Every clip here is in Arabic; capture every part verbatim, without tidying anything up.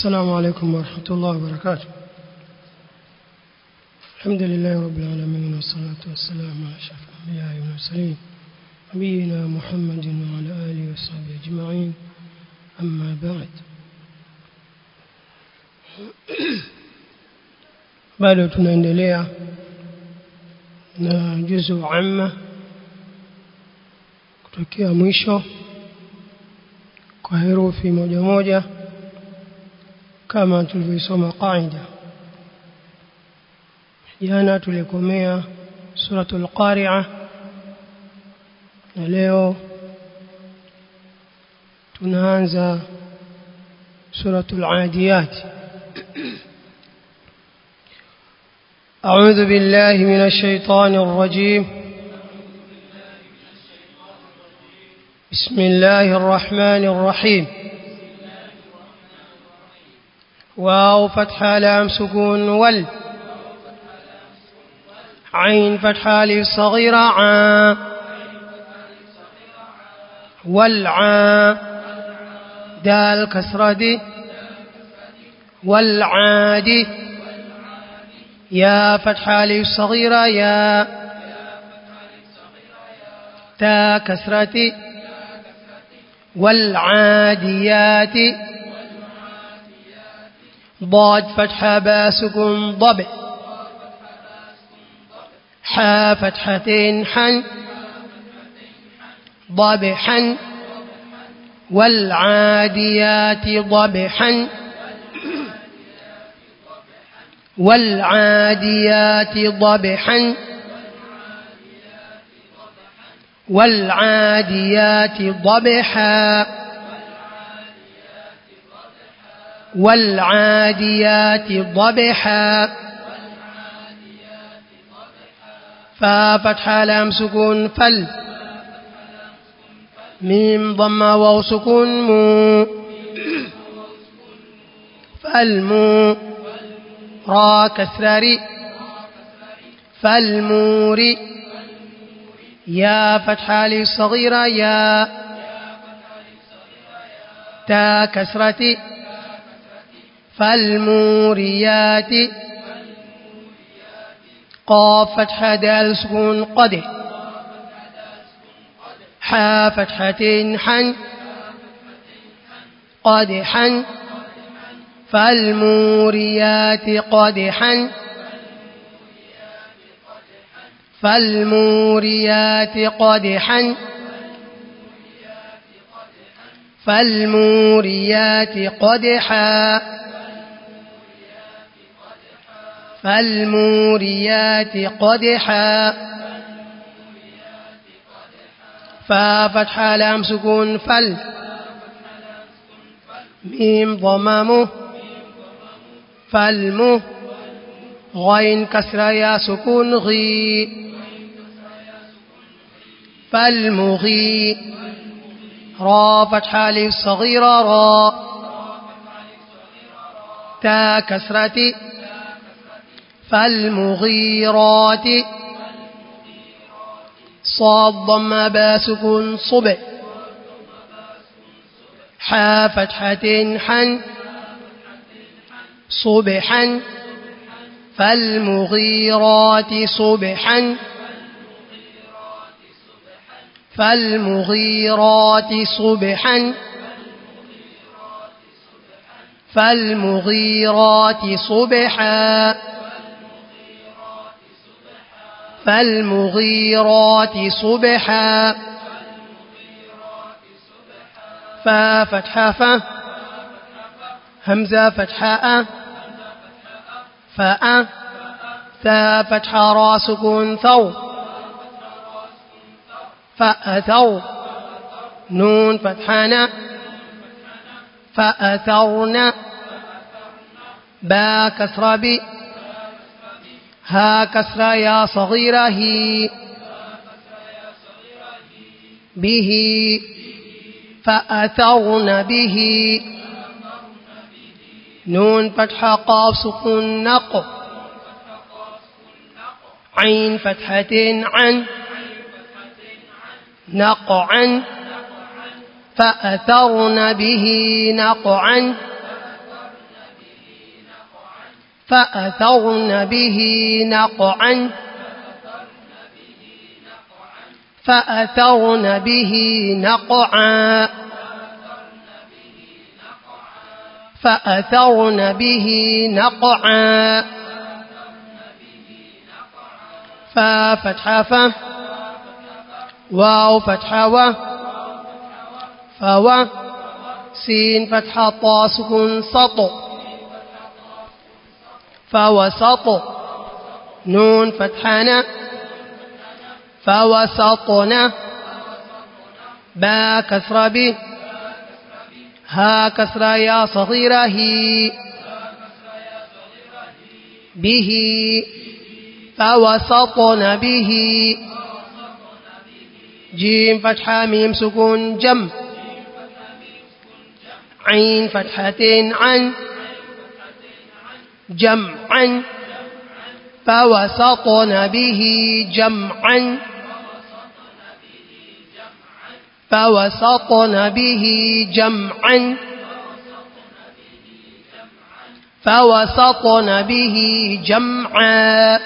السلام عليكم ورحمة الله وبركاته. الحمد لله رب العالمين والصلاة والسلام على أشرف الأنبياء والمرسلين نبينا محمد وعلى آله وصحبه أجمعين. أما بعد، bado tunaendelea na juzu amma kutokea mwisho kwa herufi moja moja kama tulivyosoma qaida. Jana tulikomea suratul qari'ah na leo tunaanza suratul adiyat. أعوذ بالله من الشيطان الرجيم. بسم الله الرحمن الرحيم. واو فتحة لام سكون وال عين فتحة ألف صغيرة عا والعا دال كسرة دي والعادي يا فتحة ألف صغيرة يا تا كسرة والعاديات ضاد فتحة با سكون ضب حا فتحتين حن ضبحا والعاديات ضبحا والعاديات ضبحا والعاديات ضبحا والعاديات ضبحا فا فتحة لام سكون فل ميم ضمة واو سكون مو فالمو را كسرري فالموري يا فتحة ألف صغيرة يا تا كسرتي فالموريات قاف فتحة دال سكون قد حا فتحتين حن قدحا فالموريات قدحا فالموريات قدحا فالموريات قدحا فالموريات قدحا فا فتحة لام سكون فل ميم ضمامه فالمه غين كسرة يا سكون غي فالمغي را فتحة ألف صغيرة را تا كسرتي فالمغيرات صاد ضم با سكون صب حا فتحتين حن صبحا فالمغيرات صبحا فالمغيرات صبحا فالمغيرات صبحا فالمغيرات صبحا فا فتحة فا همزة فتحة فاء ثا فتحة را سكون ثو فأثوا نون فتحنا فأثرنا با كسر بي ها كسر يا صغيرة هي به فأثرن به نون فتحة قاف سكون نق عين فتحتين عن نقعا فأثرن به نقعا فأثرن به نقعا فأثرن به نقعا فأثرن به نقعا فا فتحة ف واو فتحة و فوا سين فتحة طا سكون سط فوسط نون فتحة ن فوسطنا با كسر ب ها كسر يا صغيرة هي به فوسطن به جيم فتحة ميم سكون جم عين فتحتين عن جمعا فوسطن به جمعا فوسطن به جمعا فوسطن به جمعا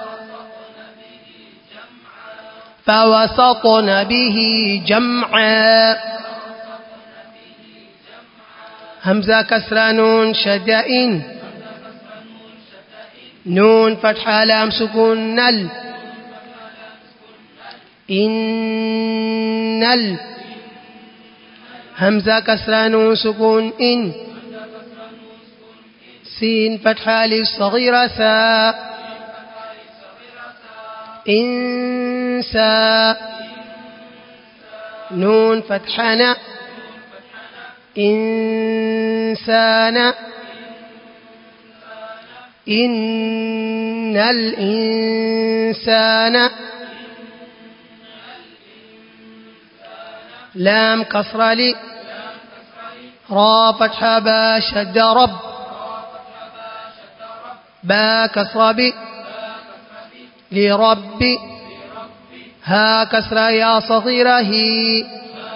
فوسطن به جمعا همزة كسر نون شدائن نون فتحة لام سكون نل إن ال همزة كسر نون سكون إن سين فتحة للصغيرة سا إنسا نون فتحة ن إنسان إن الإنسان لام كسر لي را فتحة با شد رب با كسر ب لرب ها كسر يا صغيرة هي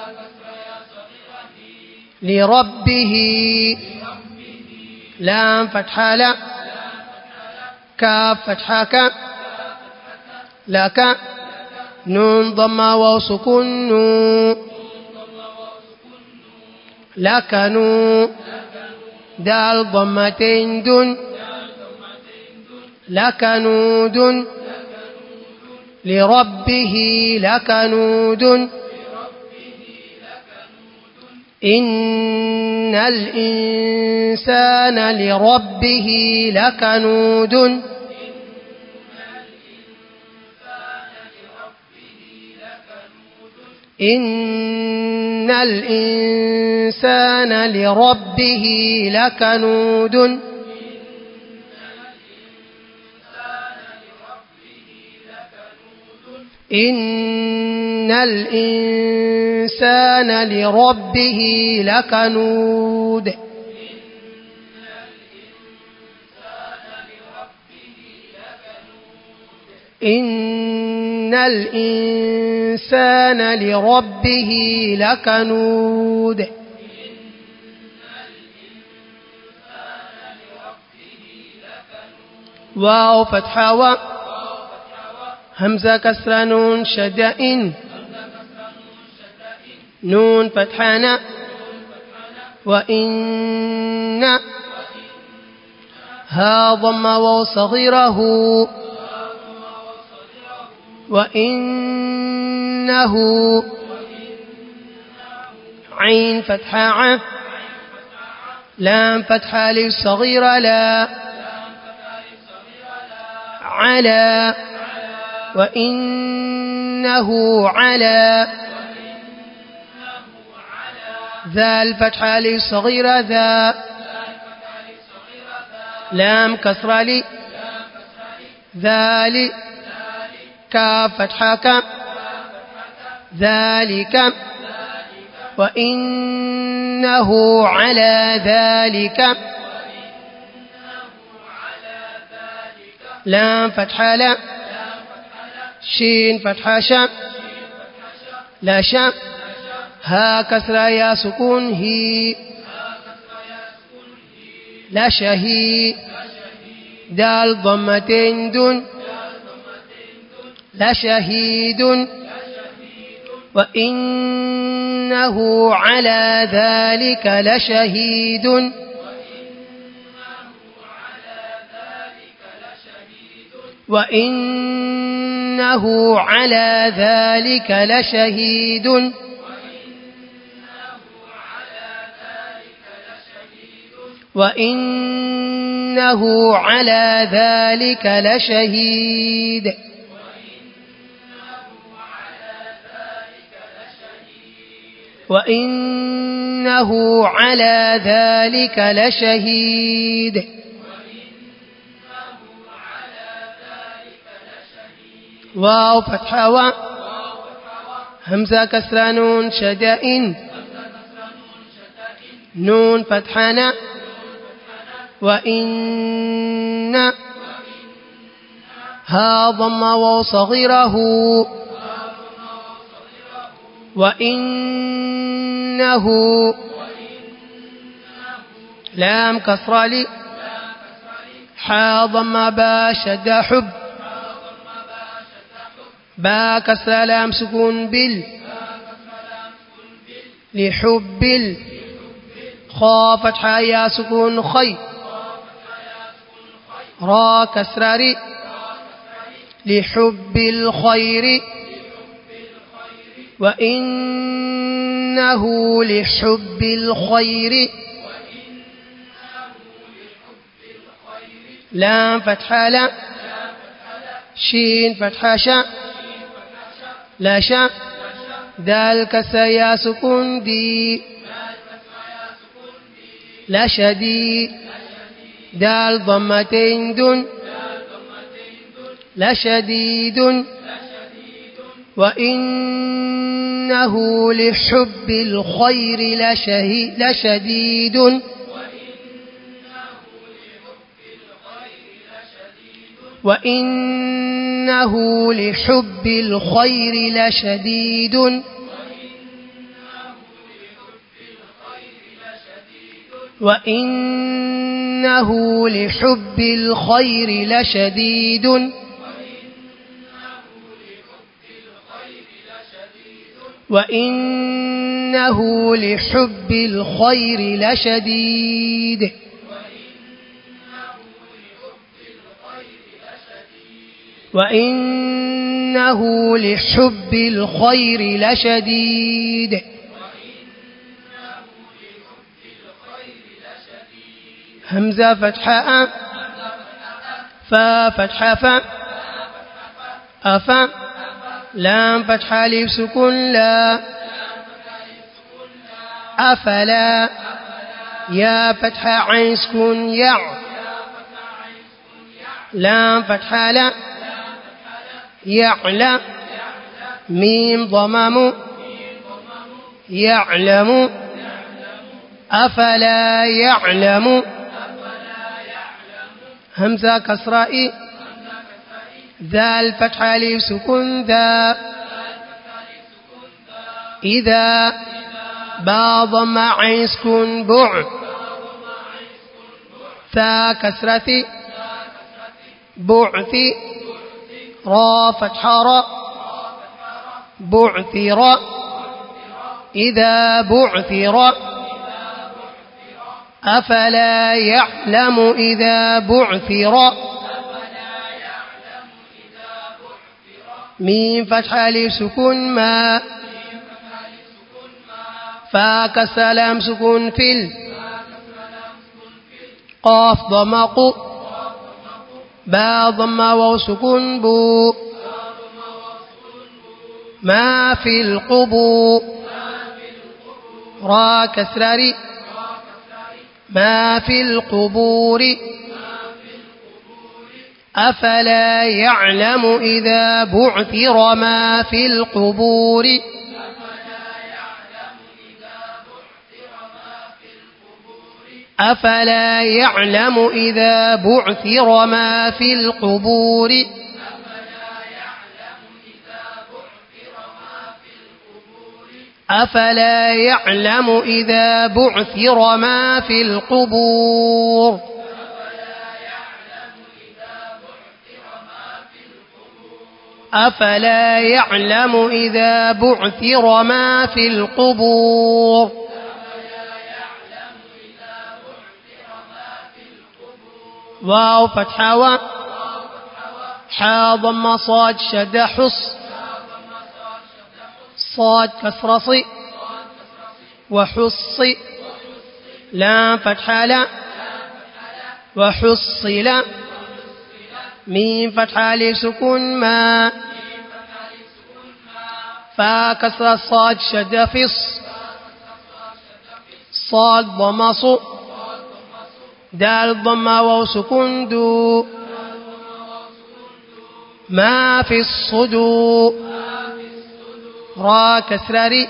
لربه لام فتحة لا كاف فتحة ك لك نون ضمة وسكون نو لك نو دال ضمتين دن لك نود لربه لك نود إن الإنسان لربه لكنود إن الإنسان لربه لكنود إن الإنسان لربه لكنود إن الإنسان لربه لكنود واو فتحة و همزة كسر نون شدائن نون فتحة ن وإن ها ضم واو صغيره وإنه عين فتحة ع لام فتحة للصغيرة لا على وإنه على ذا الفتحة للصغيرة ذا لام كسر لي ذلك كاف فتحة ك ذلك وإنه على ذلك لام فتحة لا شين فتحة شا لا شا ها كسر يا سكون هي لا شهي دال ضمتين دون لشهيد وإنه على ذلك لشهيد وإنه على ذلك لشهيد وإنه على ذلك لشهيد وإنه على ذلك لشهيد واو فتحة و همزة كسرة نون شدائن نون فتحنا وإن ها ضم واو صغيره وإنه لام كسرة لي حا ضم با شد حب با كسرة لام سكون بال لحب ال خا فتحة يا سكون خي را كسرة ري لحب الخير وإنه لحب الخير لام فتحة لا شين فتحة شا لا شا دال كسرة يا سكون دي لا شدي دال ضمتين دون لا شديد وإنه لحب الخير لشهي لشديد وإنه لحب الخير لشديد وإنه لحب الخير لشديد وإنه لحب الخير لشديد وإنه لحب الخير لشديد همزة فتحة فا فتحة فا أفا لام فتحة ألف سكون لا أفلا يا فتحة عين سكون يع لام فتحة لا يعلم ميم ضمم يعلم أفلا يعلم همزة كسراء ذال فتحة ألف سكون ذا إذا با ضم عين سكون بع ثا كسرة بعث را فتحة را بعثر إذا بعثر أفلا يعلم إذا بعثر ميم فتحة ألف سكون ما فا كسر لام سكون فيل قاف ضمق با ضم واو سكون بو ما في القبور را كسر ما في القبور أفلا يعلم إذا بعثر ما في القبور أفلا يعلم إذا بعثر ما في القبور أفلا يعلم إذا بعثر ما في القبور أفلا يعلم إذا بعثر ما في القبور واو فتحة و حا ضم صاد شد حص صاد كسر صي وحص لام فتحة لا وحصل ميم فتحة لسكون ما فا كسر الصاد شد فص صاد ضم ص دال ضم واو سكون دو ما في الصدور را كسر ري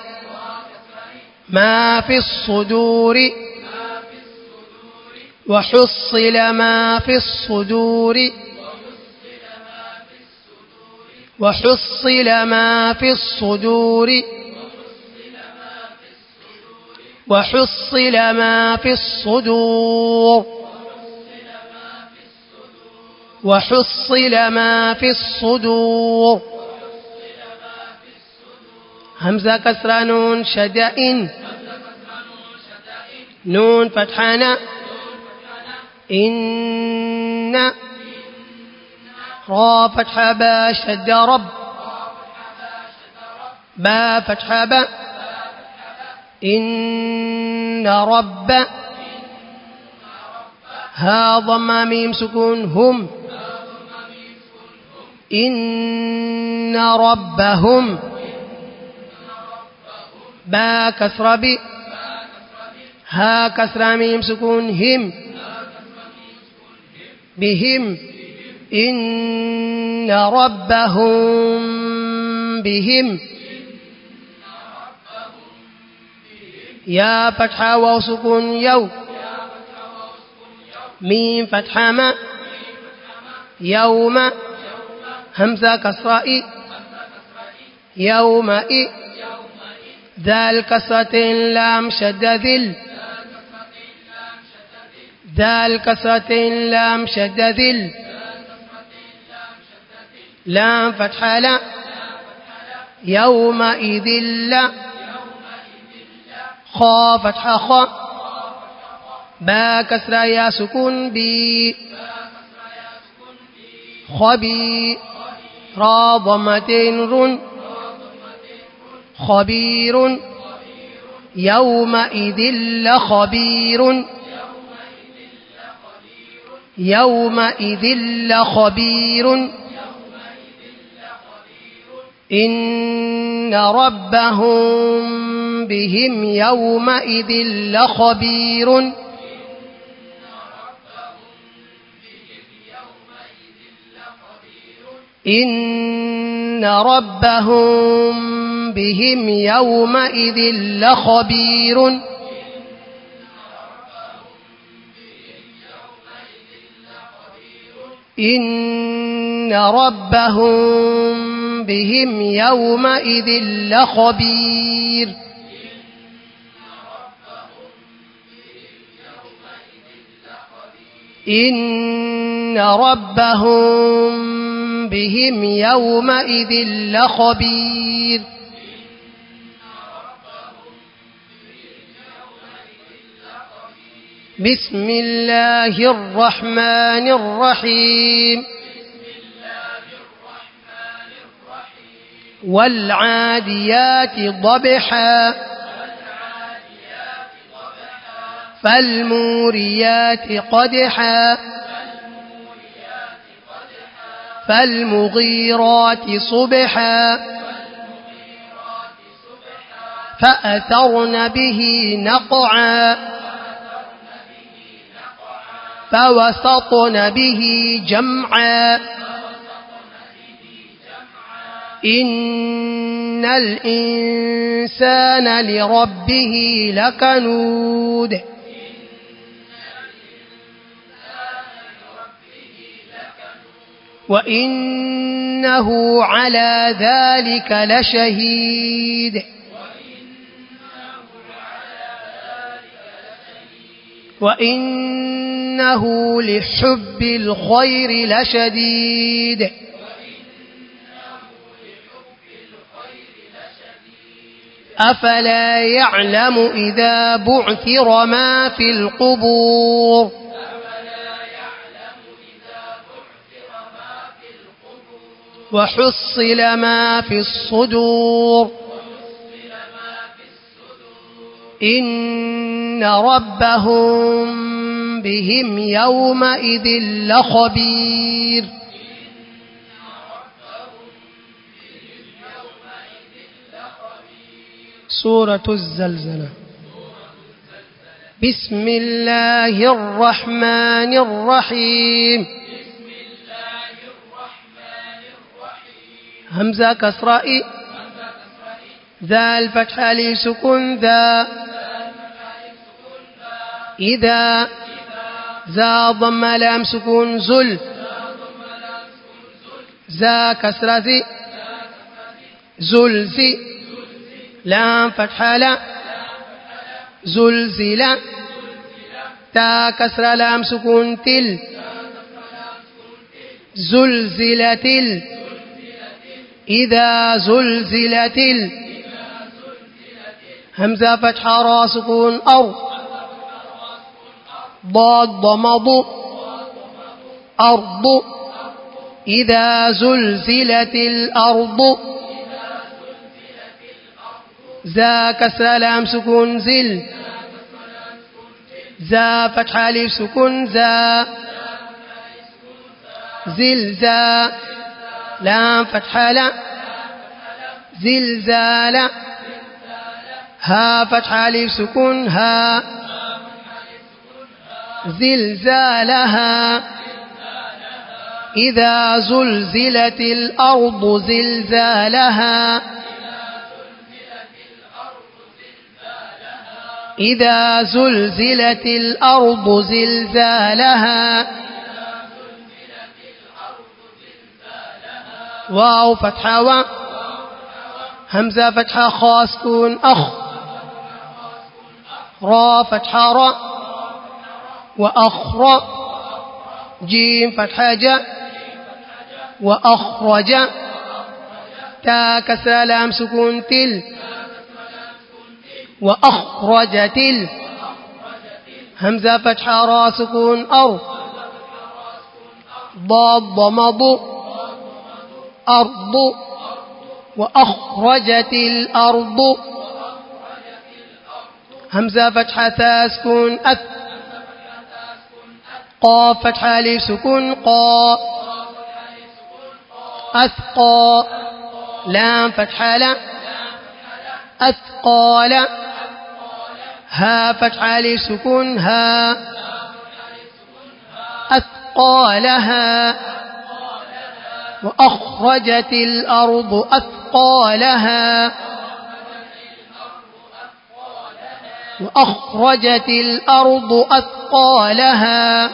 ما في الصدور وحصل ما في الصدور وحصل ما في الصدور وحصل ما في الصدور وحصل ما في الصدور همزة كسر نون شدائن نون فتحنا إن را فتح با شد رب با فتح با إن رب ها ضم ميم سكون هم إن ربهم با كسر بي ها كسر ميم سكون هم بهم إن ربهم بهم يا فتحة واو سكون يو ميم فتحة ما يوم همزة كسرائي يومئ ذال كسرة لام شد ذل ذال كسرة لام شد ذل لام فتحة لا يومئذ لا خا فتحة خا با كسرة يا سكون بي خبي را ضمتين رن خبير يومئذ لخبير يومئذ لخبير إن ربهم بهم يومئذ لخبير إن ربهم بهم يومئذ لخبير إن ربهم بهم يومئذ لخبير إن ربهم بهم يومئذ لخبير بسم الله الرحمن الرحيم والعاديات ضبحا فالموريات قدحا فالمغيرات صبحا فأثرن به نقعا فوسطن به جمعا إن الإنسان لربه لكنود وإنه على ذلك لشهيد وإنه لحب الخير لشديد أفلا يعلم إذا بعثر ما في القبور وحصل ما في الصدور إن ربهم بهم يومئذ لخبير. سورة الزلزلة. بسم الله الرحمن الرحيم. همزة كسراء ذا الفتح ألف سكون ذا إذا ذا ضم لام سكون زل ذا كسرة ذي زلزي لام فتح لا زلزلة تا كسرة لام سكون تل زلزلة ال إذا زلزلت ال همزة فتح را سكون أر ضاد ضمض أرض إذا زلزلت الأرض زا كسر لام سكون زل زا فتح ألف سكون زا زلزا لام فتح لا زلزال ها فتح ألف سكون ها زلزالها إذا زلزلت الأرض زلزالها إذا زلزلت الأرض زلزالها واو فتحة و همزة فتحة خا سكون أخ را فتحة را وأخر جيم فتحة جا وأخرج تا كسر لام سكون تل وأخرجت ال همزة فتحة را سكون أر ضاد ضمض أرض وأخرجت الأرض همزة فتحة ثا سكون أث قاف فتحة ألف سكون قا أثقى لام فتحة لا أثقال ها فتحة ألف سكون ها أثقالها وأخرجت الأرض أثقالها وأخرجت الأرض أثقالها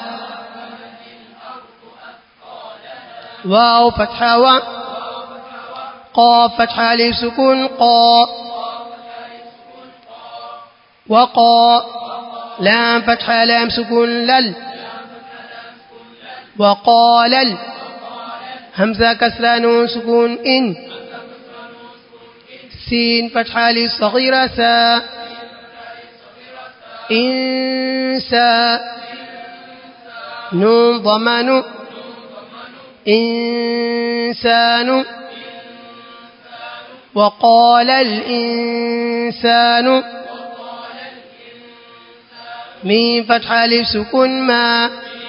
واو فتحة و قاف فتحة ألف سكون قا وقا لام فتحة لام سكون لل وقال همزة كسرة نون سكون إن سين فتحة للصغيرة سا إنسا نون ضمان إنسان وقال الإنسان ميم فتحة ألف سكون ما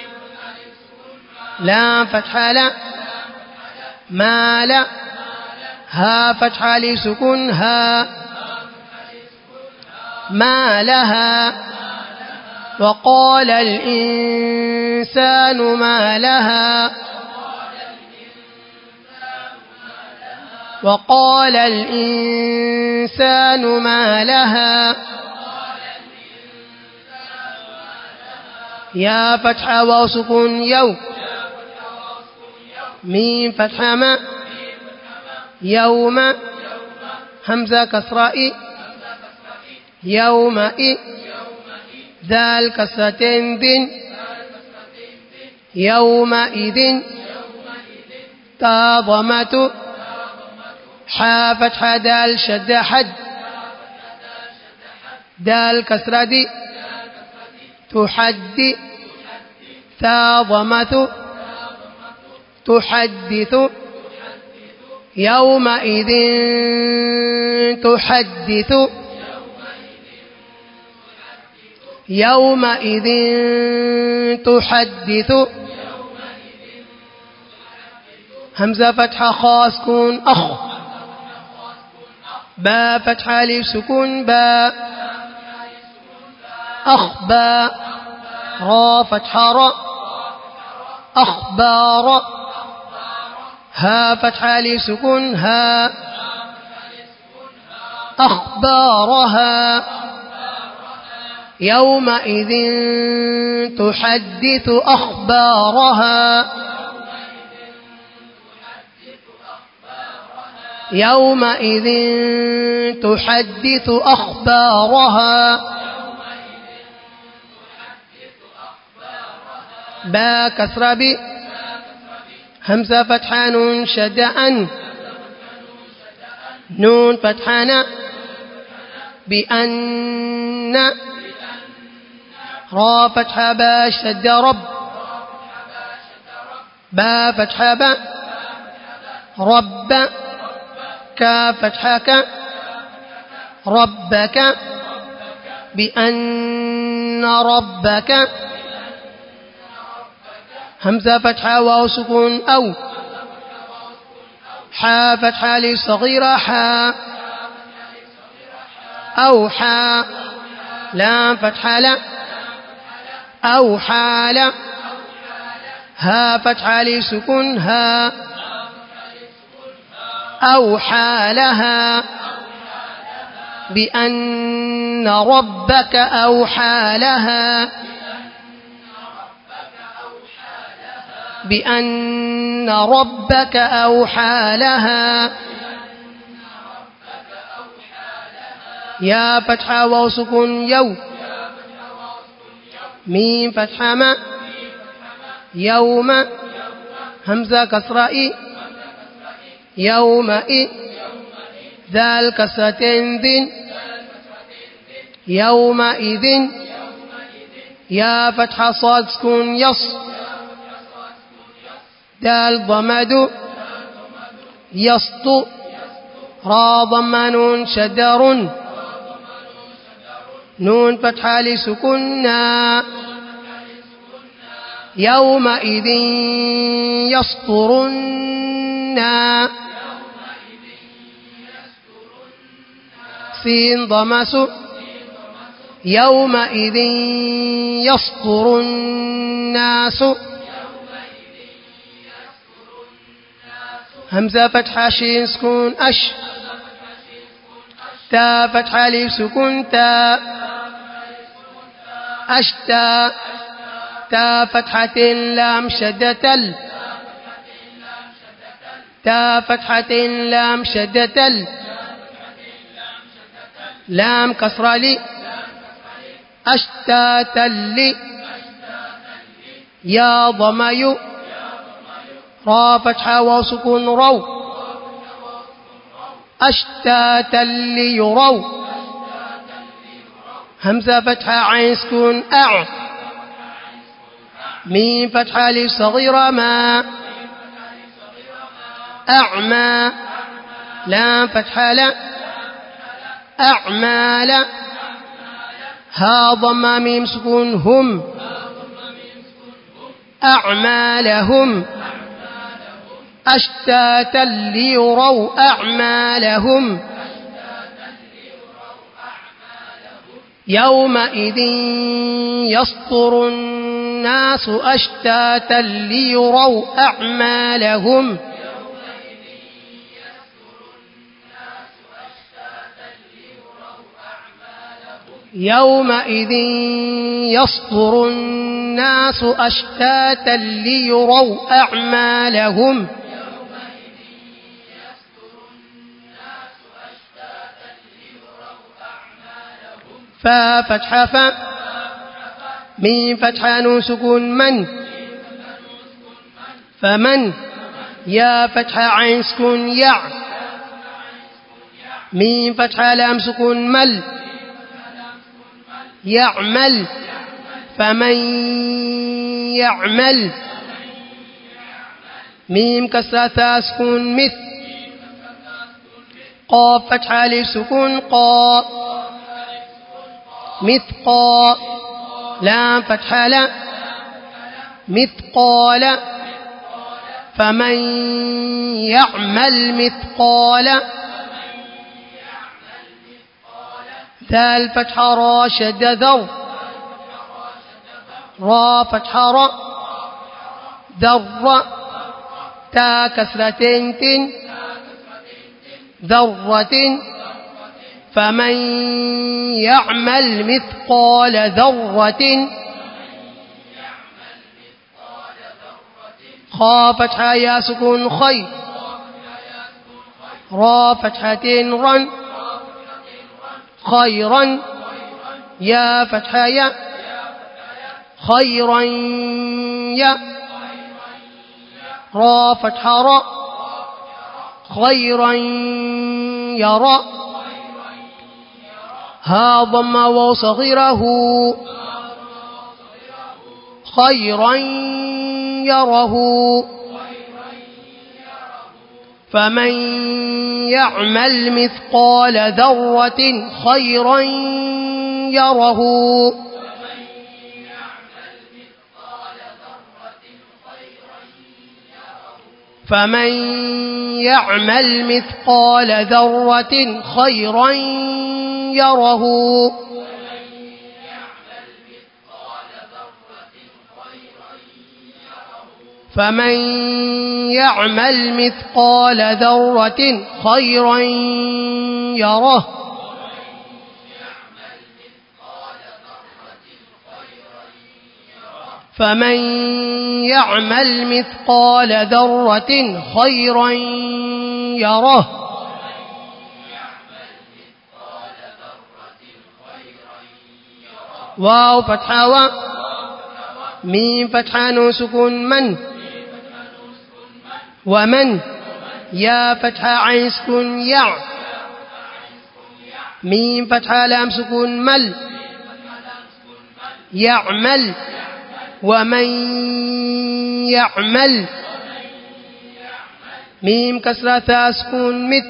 لام فتحة لا ما لا ها فتحة ألف سكون ها ما لها وقال الإنسان ما لها وقال الإنسان ما لها يا فتحة واو سكون يو ميم فتحة ما يوم همزة كسراء يومئ ذال كسرتين ذن يومئذ تا ضمة حا فتحة دال شد حد دال كسرة دي تحدي ثا ضمة تحدث يومئذ تحدث يومئذ تحدث همزة فتحة خاء سكون أخ با فتحة ألف سكون با أخبا را فتحة را أخبار ها فتحة ألف سكون ها أخبارها يومئذ تحدث أخبارها يومئذ تحدث أخبارها با كسر ب همزة فتحة نون شد أن نون فتحة ن بأن را فتحة با شد رب با فتحة با رب كا فتحة ك ربك بأن ربك همزة فتحة واو سكون أو حا فتحة للصغيرة حا أو حا لام فتحة لا أو حال ها فتحة لسكون ها أو حالها بأن ربك أوحى لها بأن ربك أوحى لها يا فتحة وسكون يو ميم فتحة ما يوم همزة كسرة يومئ ذال كسرتين ذن يومئذ يا فتحة صاد سكون يص دال ضمد يسط را ضمن شدر نون فتحة لسكننا يومئذ يسطرن سين ضمس يومئذ يسطر الناس همزة فتحة شين سكون أش تا فتحة ألف سكون تا أشتا تا فتحة لام شدة ال تا فتحة لام شدة ال لام كسرة لي أشتات لي يا ضمي را فتحة وسكون رو أشتاتا ليروا همزة فتحة عين سكون أع ميم فتحة ألف صغيرة ما أعمى لام فتحة لا أعمال ها ضم ميم سكون هم أعمالهم أشتاتا ليروا أعمالهم يومئذ يصدر الناس أشتاتا ليروا أعمالهم يومئذ يصدر الناس أشتاتا ليروا أعمالهم فا فتحة فا ميم فتحة نون سكون من فمن يا فتحة عين سكون يع يعمل فمن يعمل ميم كسرة ثاء سكون مثل قاف فتحة ألف سكون قا مثقا لام فتحة لا مثقال فمن يعمل مثقال ذال فتحة را شد ذر را فتحة را ذر تا كسرتين تن ذرة فمن يعمل مثقال ذرة خا فتحة يا سكون خي را فتحتين رن خيرا يا فتحة يا خيرا يا را فتحة را خيرا يرى ها ضم وصغره خيرا يره فمن يعمل مثقال ذرة خيرا يره فمن يعمل مثقال ذرة خيرا يره فمن يعمل مثقال ذرة خيرا يره فمن يعمل مثقال ذرة خيرا يره واو فتحة و ميم فتحة نون سكون من ومن يا فتحة عين سكون يع ميم فتحة لام سكون مل يعمل ومن يعمل ميم كسرة ثاء سكون مثل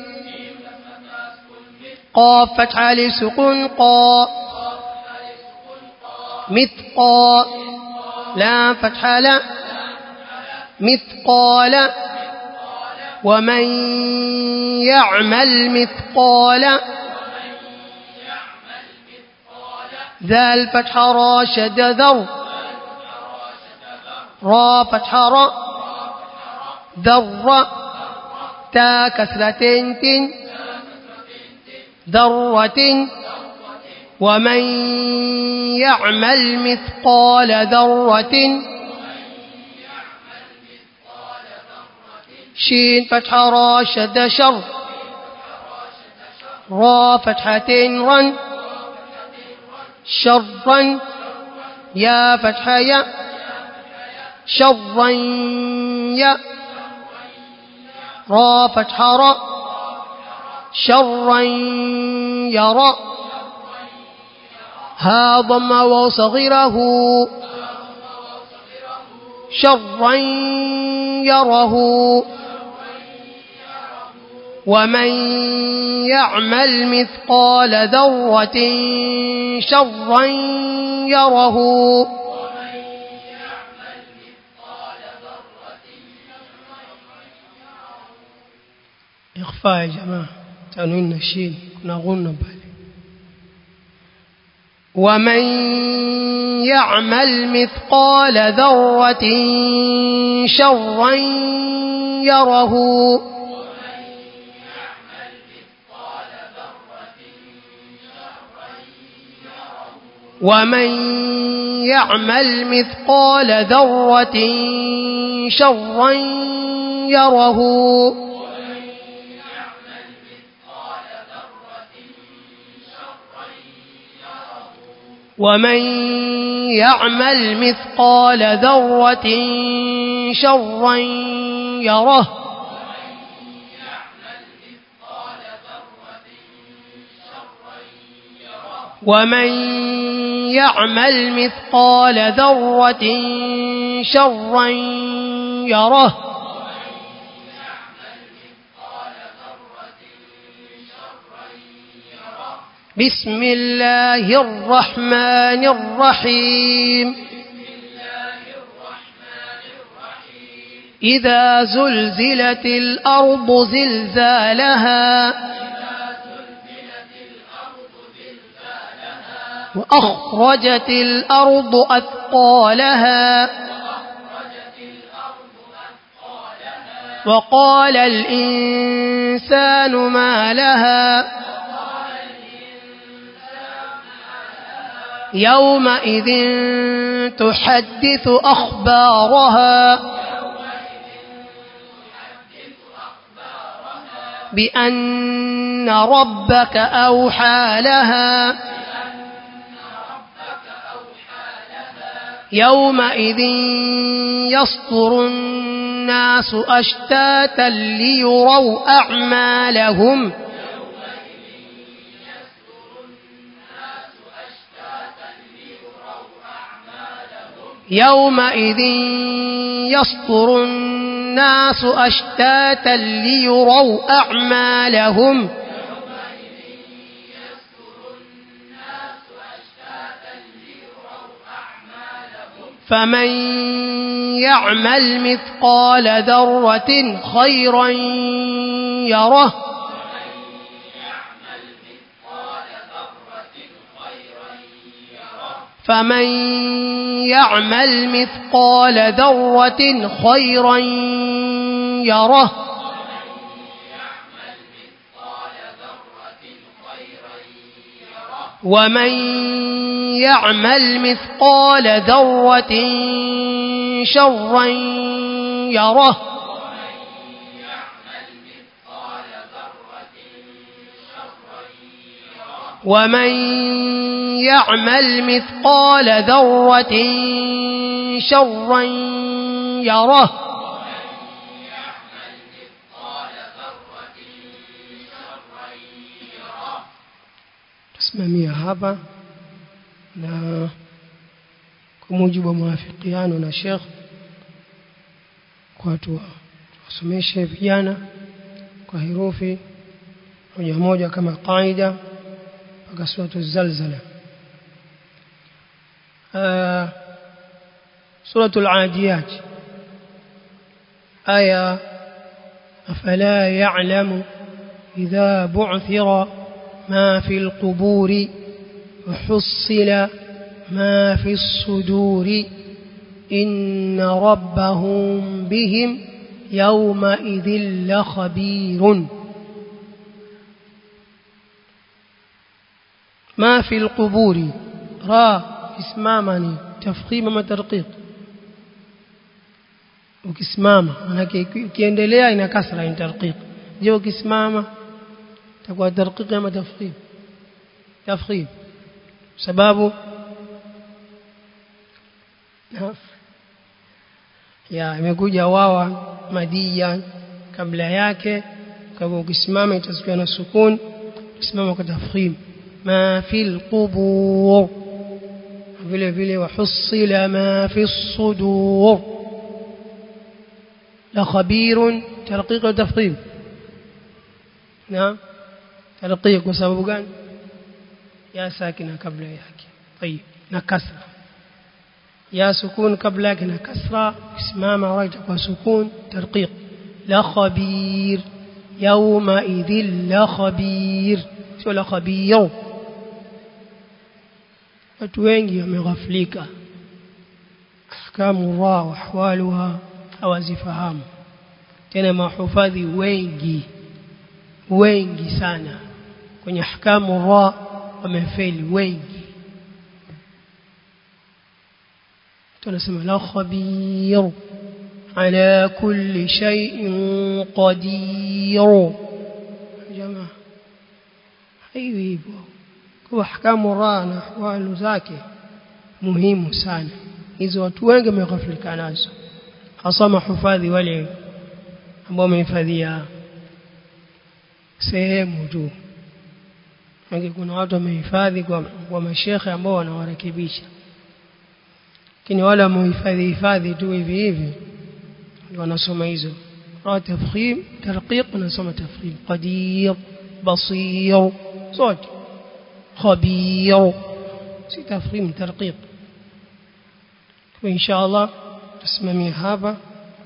قاف فتحة ألف سكون قا مثقا لام فتحة لا مثقال ومن يعمل مثقال ذال فتحة را شد ذر را فتحة را ذر تا كسرتين تن ذرة ومن يعمل مثقال ذرة شين فتحة را شد شر را فتحتين رن شرا يا فتحة يا شرا يا را فتحة را شرا يرى ها ضم وصغره شرا يره ومن يعمل مثقال ذرة شرا يره إخفاء يا جماعة تنوين الشين كنا غنى بالي ومن يعمل مثقال ذرة شرا يره ومن يعمل مثقال ذرة شرا يره ومن يعمل مثقال ذرة شرا يره ومن يعمل مثقال ذرة شرا يره بسم الله الرحمن الرحيم إذا زلزلت الأرض زلزالها وأخرجت الأرض أثقالها وقال الإنسان ما لها يومئذ تحدث أخبارها بأن ربك أوحى لها يومئذ يصدر الناس أشتاتا ليروا أعمالهم يومئذ يصدر الناس أشتاتا ليروا أعمالهم فمن يعمل مثقال ذرة خيرا يره فمن يعمل مثقال ذرة خيرا يره ومن يعمل مثقال ذرة شرا يره ومن يعمل مثقال ذرة شرا يره tusimamia hapa na kwa mujibu wa muafikiano na Sheikh kwa watu wasomeshe vijana kwa herufi moja moja kama kaida mpaka suratu Zalzala. uh, suratu al-Adiyat aya afala ya'lamu idha bu'thira ما في القبور وحصل ما في الصدور إن ربهم بهم يومئذ لخبير ما في القبور را اسمامني تفخيم ما ترقيق ukisimama manake ukiendelea ina kasra ina tarqiq je ukisimama تكون ترقيق ama tafkhim tafkhim sababu ya imekuja wawa madia kabla yake kama ukisimama itasikia na sukun ukisimama kwa tafkhim ma fil qubur vile vile wahussila ma fis sudur la khabirun tarqiq wa tafkhim naam ترقيق kwa sababu gani ya sakina kabla yake طيب na kasra ya sukun kabla yake na kasra simama raita kwa sukun tarqiq la khabir yawma idhil la khabir sio la khabir watu wengi wameghaflika ahkamu ra wa ahwaluha hawazifahamu tena mahufadhi wengi wengi sana kwenye ahkamu ra wamefeli wengi tunasema la khabir ala kulli shay'in qadir jamaa hiyo hivyo kwa ahkamu ra na ahwalu zake muhimu sana hizo watu wengi wameghafilika nazo hasa mahufadhi wale ambao wamehifadhia sehemu tu Lakini kuna watu wamehifadhi kwa, kwa mashekhe ambao wanawarekebisha. Lakini wale wamehifadhi hifadhi tu hivi hivi wanasoma hizo. Ra tafkhim, tarqiq wanasoma tafkhim. Qadir, basir, صوت خبير si tafkhim tarqiq. Kwa inshallah tusimamie hapa.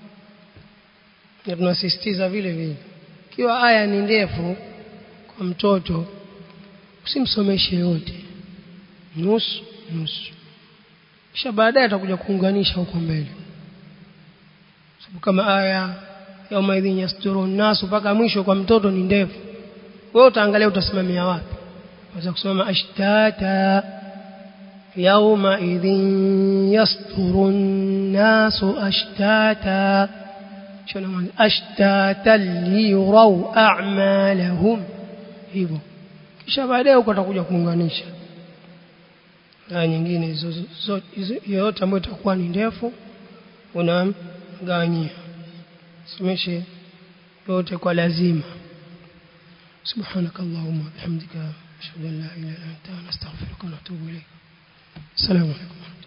Tunasisitiza vile vile kiwa aya ni ndefu kwa mtoto usimsomeshe yote, nusu nusu, kisha baadaye atakuja kuunganisha huko mbele. Sababu kama aya yauma idhin yasturun nasu mpaka mwisho kwa mtoto ni ndefu, wewe utaangalia utasimamia wapi. Unaweza kusoma ashtata yauma idhin yasturun nasu ashtata, shona ashtata liyurau a'malahum, hivyo kisha baadaye uko utakuja kuunganisha aya nyingine hizo zote. Yote ambayo itakuwa ni ndefu unagawanyia, someshe yote kwa lazima. Subhanakallahumma bihamdika ashhadu an la ilaha illa anta astaghfiruka wa atubu ilayk. Assalamu alaykum.